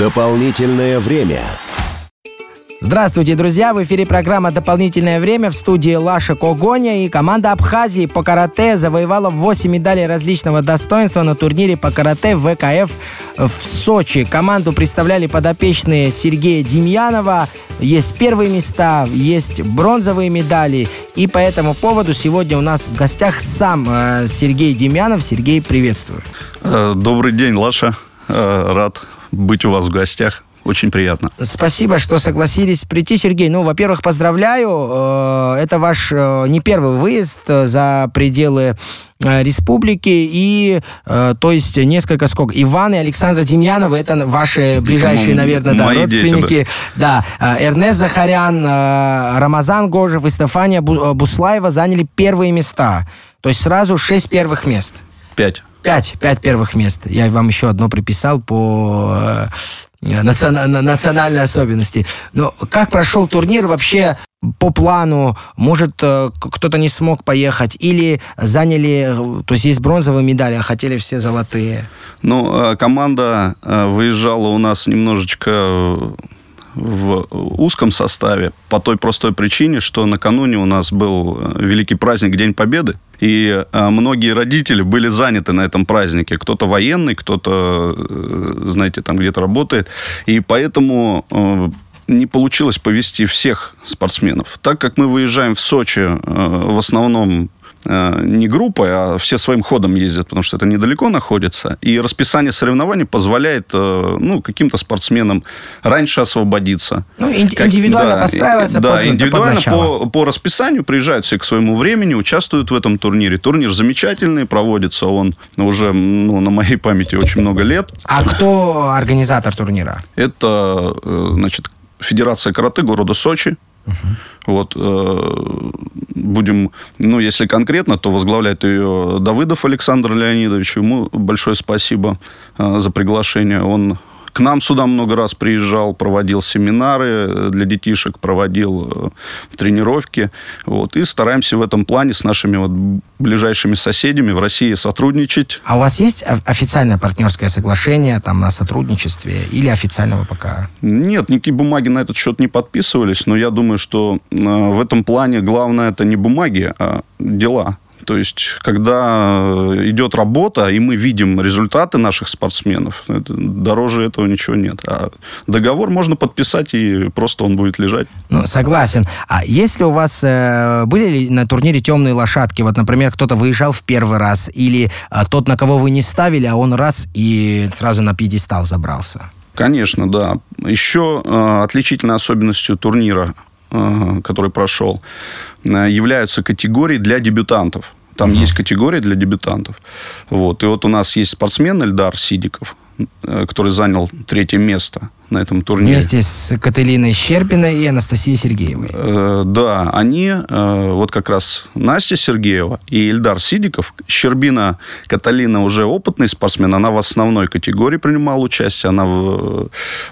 Дополнительное время. Здравствуйте, друзья! В эфире программа «Дополнительное время», в студии Лаша Когоня. И команда Абхазии по карате завоевала 8 медалей различного достоинства на турнире по карате ВКФ в Сочи. Команду представляли подопечные Сергея Демьянова. Есть первые места, есть бронзовые медали. И по этому поводу сегодня у нас в гостях сам Сергей Демьянов. Сергей, приветствую. Добрый день, Лаша. Рад быть у вас в гостях. Очень приятно. Спасибо, что согласились прийти, Сергей. Во-первых, поздравляю. Это ваш не первый выезд за пределы республики. И, то есть, Иван и Александра Демьяновы, это ваши ближайшие, наверное, родственники. Дети, да. Эрнест Захарян, Рамазан Гожев и Стефания Буслаева заняли первые места. То есть, сразу 6 первых мест. 5 первых мест. Я вам еще одно приписал по национальной особенности. Но как прошел турнир вообще по плану? Может, кто-то не смог поехать? Или заняли... То есть бронзовые медали, а хотели все золотые? Команда выезжала у нас немножечко в узком составе по той простой причине, что накануне у нас был великий праздник День Победы, и многие родители были заняты на этом празднике. Кто-то военный, кто-то, знаете, там где-то работает. И поэтому не получилось повезти всех спортсменов. Так как мы выезжаем в Сочи в основном не группой, а все своим ходом ездят, потому что это недалеко находится. И расписание соревнований позволяет каким-то спортсменам раньше освободиться. Индивидуально подстраиваться. Да, индивидуально по расписанию приезжают все к своему времени, участвуют в этом турнире. Турнир замечательный, проводится он уже на моей памяти очень много лет. А кто организатор турнира? Это, Федерация карате города Сочи. Будем, если конкретно, то возглавляет ее Давыдов Александр Леонидович. Ему большое спасибо за приглашение. Он к нам сюда много раз приезжал, проводил семинары для детишек, проводил тренировки. И стараемся в этом плане с нашими ближайшими соседями в России сотрудничать. А у вас есть официальное партнерское соглашение о сотрудничестве или официального пока? Нет, никакие бумаги на этот счет не подписывались, но я думаю, что в этом плане главное это не бумаги, а дела. То есть, когда идет работа, и мы видим результаты наших спортсменов, дороже этого ничего нет. А договор можно подписать, и просто он будет лежать. Согласен. А если у вас были ли на турнире темные лошадки? Например, кто-то выезжал в первый раз, или тот, на кого вы не ставили, а он раз и сразу на пьедестал забрался? Конечно, да. Еще отличительной особенностью турнира, который прошел, являются категории для дебютантов. Там есть категории для дебютантов. И у нас есть спортсмен Эльдар Сидиков, который занял 3-е место на этом турнире. Вместе с Каталиной Щербиной и Анастасией Сергеевой. Да, они, как раз Настя Сергеева и Эльдар Сидиков. Щербина Каталина уже опытный спортсмен, она в основной категории принимала участие. Она,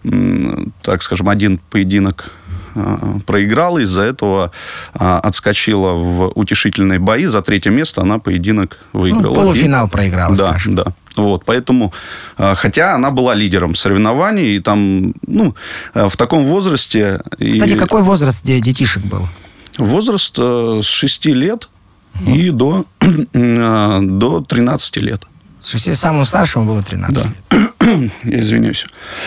один поединок проиграла, из-за этого отскочила в утешительные бои. За 3-е место она поединок выиграла. Полуфинал проиграла, скажем. Да. Поэтому, хотя она была лидером соревнований, и там, в таком возрасте... Кстати, какой возраст детишек был? Возраст с 6 лет и до 13 лет. Самому старшему было 13 лет. Я извиняюсь.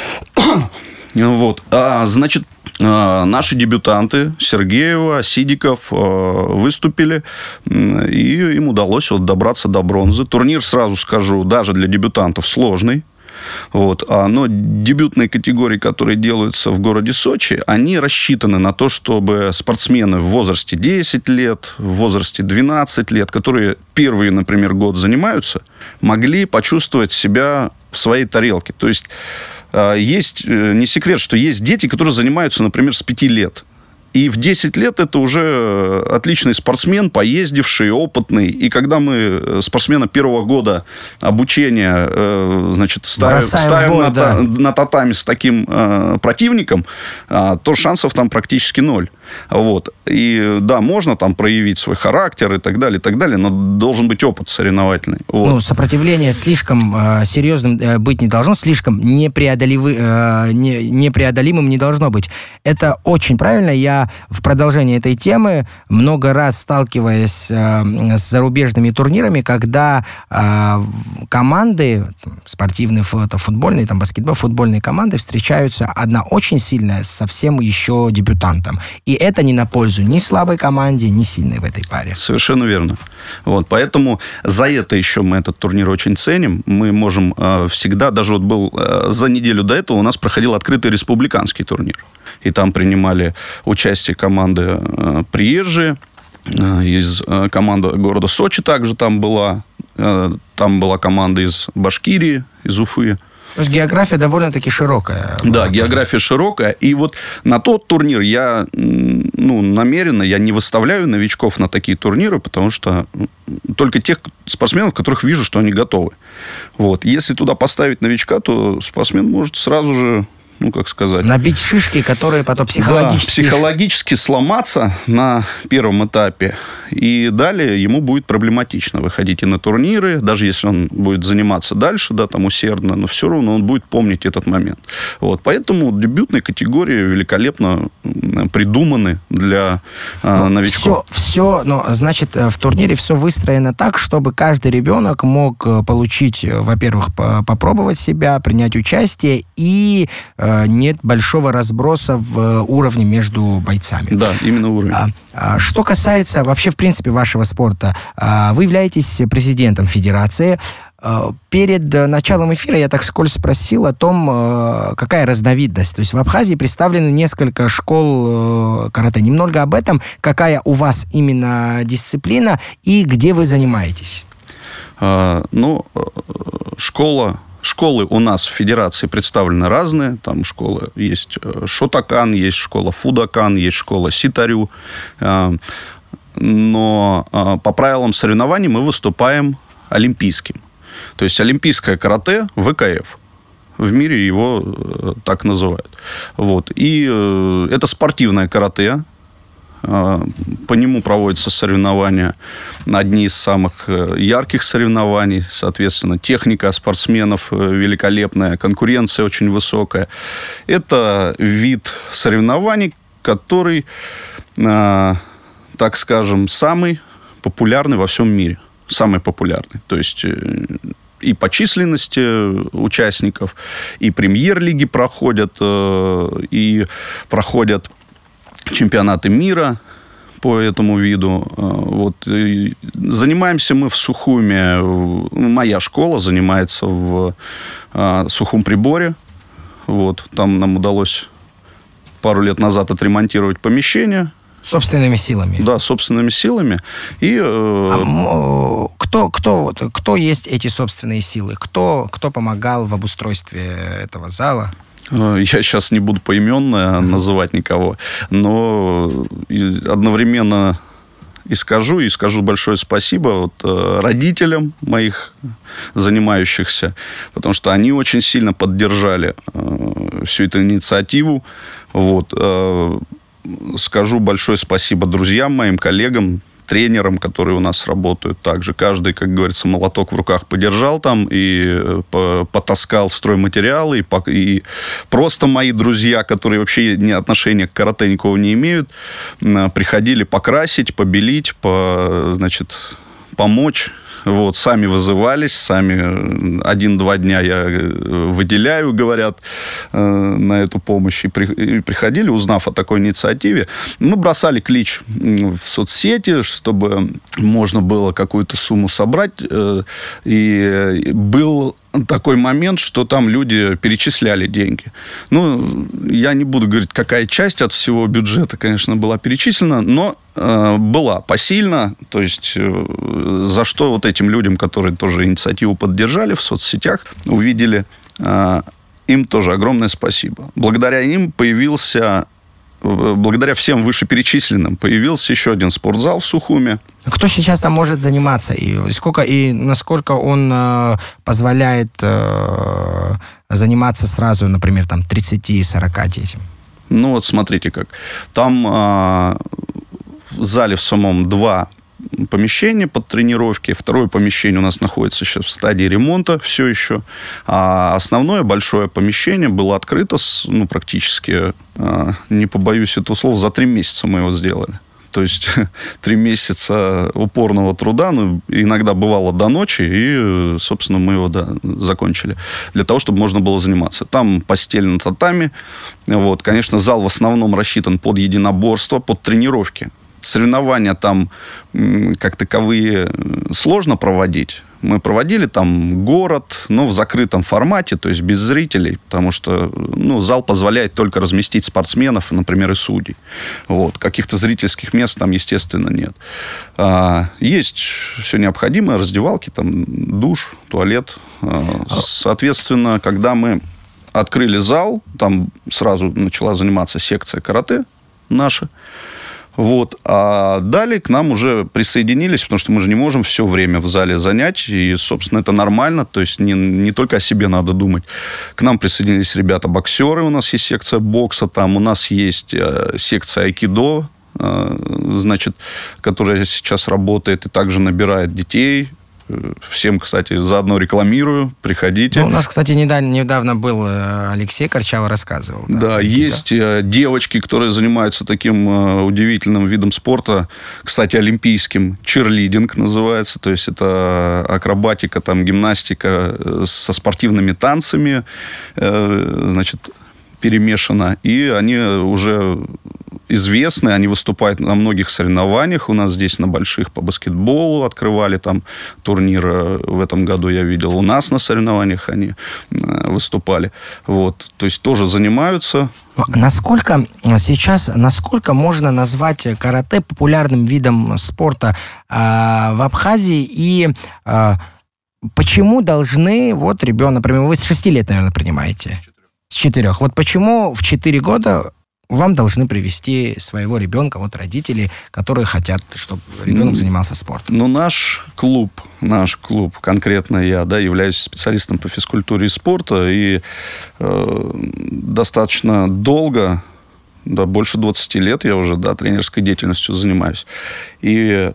Наши дебютанты Сергеева, Сидиков выступили, и им удалось добраться до бронзы. Турнир, сразу скажу, даже для дебютантов сложный. Но дебютные категории, которые делаются в городе Сочи, они рассчитаны на то, чтобы спортсмены в возрасте 10 лет, в возрасте 12 лет, которые первый, например, год занимаются, могли почувствовать себя в своей тарелке. То есть, есть не секрет, что есть дети, которые занимаются, например, с 5 лет. И в 10 лет это уже отличный спортсмен, поездивший, опытный. И когда мы спортсмена первого года обучения, значит, ставим на татами с таким противником, то шансов там практически ноль. Вот. И да, можно там проявить свой характер и так далее, но должен быть опыт соревновательный. Вот. Ну, сопротивление слишком серьезным быть не должно, слишком непреодолимым не должно быть. Это очень правильно. Я в продолжении этой темы много раз сталкиваясь с зарубежными турнирами, когда команды, спортивные, футбольные, там, баскетбол, футбольные команды встречаются, одна очень сильная с совсем еще дебютантом. И это не на пользу ни слабой команде, ни сильной в этой паре. Совершенно верно. Вот, поэтому за это еще мы этот турнир очень ценим. Мы можем всегда, даже вот был за неделю до этого у нас проходил открытый республиканский турнир. И там принимали участие команды приезжие. Из команды города Сочи также там была. Там была команда из Башкирии, из Уфы. То есть география довольно-таки широкая. Да, география широкая. И вот на тот турнир я намеренно не выставляю новичков на такие турниры, потому что только тех спортсменов, которых вижу, что они готовы. Вот. Если туда поставить новичка, то спортсмен может сразу же, набить шишки, которые потом психологически сломаться на первом этапе. И далее ему будет проблематично выходить и на турниры, даже если он будет заниматься дальше, там усердно, но все равно он будет помнить этот момент. Вот. Поэтому дебютные категории великолепно придуманы для новичков. Значит, в турнире все выстроено так, чтобы каждый ребенок мог получить, во-первых, попробовать себя, принять участие, и нет большого разброса в уровне между бойцами. Да, именно уровень. Что касается вообще, в принципе, вашего спорта, вы являетесь президентом федерации. Перед началом эфира я так вскользь спросил о том, какая разновидность. То есть в Абхазии представлены несколько школ карате. Немного об этом, какая у вас именно дисциплина и где вы занимаетесь. Школы у нас в федерации представлены разные. Там школы есть Шотакан, есть школа Фудакан, есть школа Ситарю. Но по правилам соревнований мы выступаем олимпийским. То есть олимпийское карате ВКФ. В мире его так называют. Вот. И это спортивное карате. По нему проводятся соревнования. Одни из самых ярких соревнований. Соответственно, техника спортсменов великолепная, конкуренция очень высокая. Это вид соревнований, который, так скажем, самый популярный во всем мире. Самый популярный. То есть и по численности участников, и премьер-лиги проходят, и проходят чемпионаты мира по этому виду. Вот. И занимаемся мы в Сухуме. Моя школа занимается в Сухум-Приборе. Вот. Там нам удалось пару лет назад отремонтировать помещение. Собственными силами. Да, собственными силами. И, кто есть эти собственные силы? Кто помогал в обустройстве этого зала? Я сейчас не буду поименно называть никого, но одновременно и скажу большое спасибо родителям моих занимающихся, потому что они очень сильно поддержали всю эту инициативу. Вот. Скажу большое спасибо друзьям моим, коллегам, тренерам, которые у нас работают также. Каждый, как говорится, молоток в руках подержал там и потаскал стройматериалы. И просто мои друзья, которые вообще отношения к карате никакого не имеют, приходили покрасить, побелить, помочь. Вот, сами вызывались, сами 1-2 дня я выделяю, говорят, на эту помощь. И приходили, узнав о такой инициативе. Мы бросали клич в соцсети, чтобы можно было какую-то сумму собрать. И был такой момент, что там люди перечисляли деньги. Я не буду говорить, какая часть от всего бюджета, конечно, была перечислена, но была посильна. То есть, за что вот этим людям, которые тоже инициативу поддержали в соцсетях, увидели, им тоже огромное спасибо. Благодаря им появился благодаря всем вышеперечисленным появился еще один спортзал в Сухуме. Кто сейчас там может заниматься? И насколько он позволяет заниматься сразу, например, там 30-40 детям? Ну, вот смотрите как. Там в зале в самом 2 помещения под тренировки. Второе помещение у нас находится сейчас в стадии ремонта все еще. А основное большое помещение было открыто, практически, не побоюсь этого слова, за 3 месяца мы его сделали. То есть 3 месяца упорного труда, иногда бывало до ночи, и, собственно, мы его закончили. Для того, чтобы можно было заниматься. Там постель на татами. Вот. Конечно, зал в основном рассчитан под единоборство, под тренировки. Соревнования там как таковые сложно проводить. Мы проводили там город, но в закрытом формате, то есть без зрителей, потому что зал позволяет только разместить спортсменов, например, и судей. Вот. Каких-то зрительских мест там, естественно, нет. Есть все необходимое, раздевалки, там, душ, туалет. Соответственно, когда мы открыли зал, там сразу начала заниматься секция карате наша. Вот. А далее к нам уже присоединились, потому что мы же не можем все время в зале занять. И, собственно, это нормально. То есть, не только о себе надо думать. К нам присоединились ребята-боксеры. У нас есть секция бокса. Там у нас есть секция айкидо, которая сейчас работает и также набирает детей. Всем, кстати, заодно рекламирую. Приходите. У нас, кстати, недавно был Алексей Корчава, рассказывал. Да, есть девочки, которые занимаются таким удивительным видом спорта. Кстати, олимпийским. Чирлидинг называется. То есть, это акробатика, там, гимнастика со спортивными танцами. Перемешано. И они уже известны, они выступают на многих соревнованиях. У нас здесь на больших по баскетболу открывали там турнир в этом году, я видел. У нас на соревнованиях они выступали. Вот. То есть, тоже занимаются. Насколько можно назвать карате популярным видом спорта в Абхазии? И почему должны, ребенок, например, вы с 6 лет, наверное, принимаете? С 4. Вот почему в 4 года вам должны привести своего ребенка, родители, которые хотят, чтобы ребенок занимался спортом? Наш клуб, конкретно я, являюсь специалистом по физкультуре и спорту, и достаточно долго, больше 20 лет я уже, тренерской деятельностью занимаюсь. И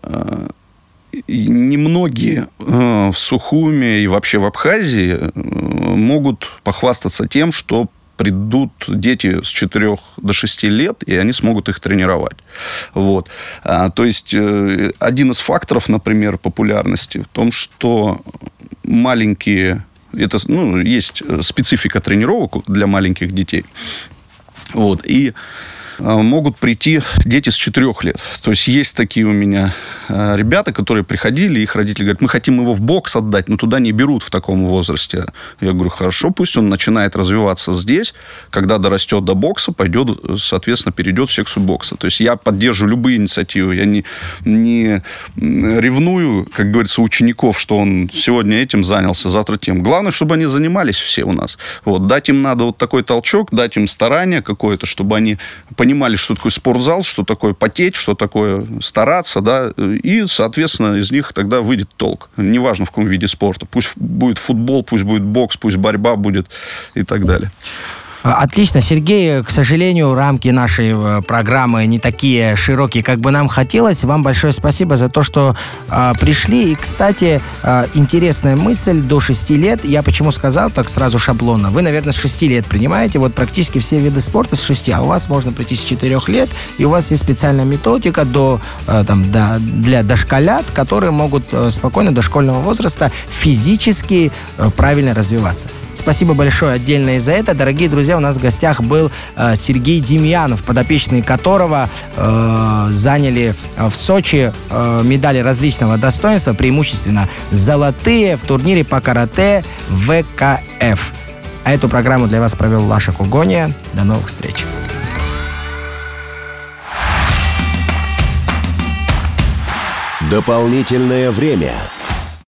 немногие в Сухуме и вообще в Абхазии могут похвастаться тем, что придут дети с 4 до 6 лет, и они смогут их тренировать. Вот. То есть, один из факторов, например, популярности в том, что маленькие... есть специфика тренировок для маленьких детей. Вот. И могут прийти дети с 4 лет. То есть, есть такие у меня ребята, которые приходили, их родители говорят, мы хотим его в бокс отдать, но туда не берут в таком возрасте. Я говорю, хорошо, пусть он начинает развиваться здесь, когда дорастет до бокса, пойдет, соответственно, перейдет в секцию бокса. То есть, я поддерживаю любые инициативы. Я не ревную, как говорится, учеников, что он сегодня этим занялся, завтра тем. Главное, чтобы они занимались все у нас. Вот. Дать им надо такой толчок, дать им старание какое-то, чтобы они понимали, что такое спортзал, что такое потеть, что такое стараться, и, соответственно, из них тогда выйдет толк. Неважно, в каком виде спорта. Пусть будет футбол, пусть будет бокс, пусть борьба будет и так далее. Отлично, Сергей. К сожалению, рамки нашей программы не такие широкие, как бы нам хотелось. Вам большое спасибо за то, что пришли. И, кстати, интересная мысль. До 6 лет. Я почему сказал так сразу шаблонно? Вы, наверное, с 6 лет принимаете практически все виды спорта с 6. А у вас можно прийти с 4 лет. И у вас есть специальная методика для дошколят, которые могут спокойно до школьного возраста физически правильно развиваться. Спасибо большое отдельно и за это. Дорогие друзья, у нас в гостях был Сергей Демьянов, подопечные которого заняли в Сочи медали различного достоинства, преимущественно золотые в турнире по карате ВКФ. А эту программу для вас провел Лаша Когония. До новых встреч. Дополнительное время.